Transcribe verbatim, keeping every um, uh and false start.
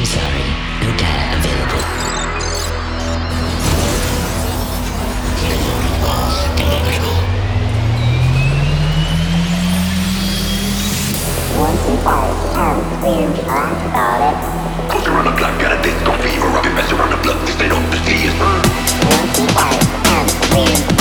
I'm sorry, no data available. One, two, five, and clear, talk about it. Coast around the block, got a disco fever. I've been messing around the block, this ain't on the seas. One, two, five, and clear.